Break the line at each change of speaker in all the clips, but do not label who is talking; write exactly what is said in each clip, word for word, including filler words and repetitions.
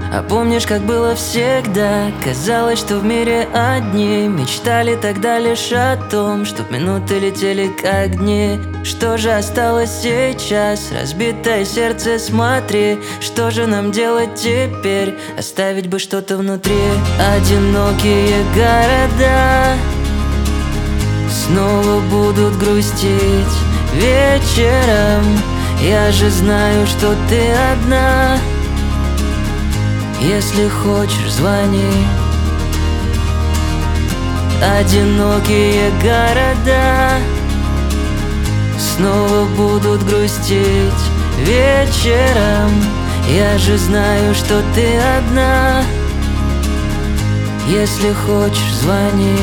А помнишь, как было всегда? Казалось, что в мире одни мечтали тогда лишь о том, чтоб минуты летели как дни. Что же осталось сейчас? Разбитое сердце, смотри. Что же нам делать теперь? Оставить бы что-то внутри. Одинокие города снова будут грустить вечером. Я же знаю, что ты одна. Если хочешь, звони. Одинокие города снова будут грустить вечером. Я же знаю, что ты одна. Если хочешь, звони.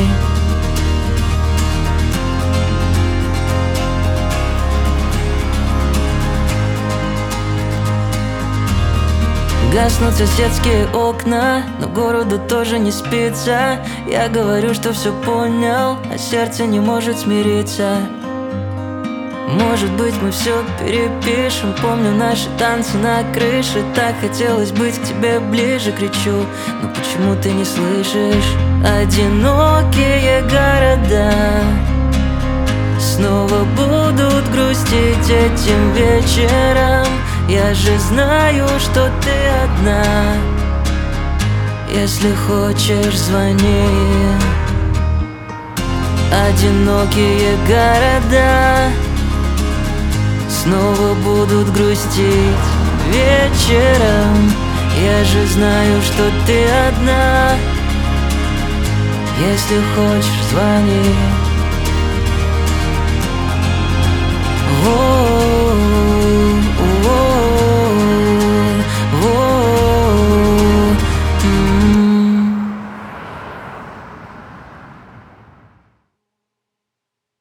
Гаснут соседские окна, но городу тоже не спится. Я говорю, что все понял, а сердце не может смириться. Может быть, мы все перепишем. Помню наши танцы на крыше. Так хотелось быть к тебе ближе. Кричу, но почему ты не слышишь? Одинокие города снова будут грустить этим вечером. Я же знаю, что ты одна. Если хочешь, звони. Одинокие города снова будут грустить вечером. Я же знаю, что ты одна. Если хочешь, звони.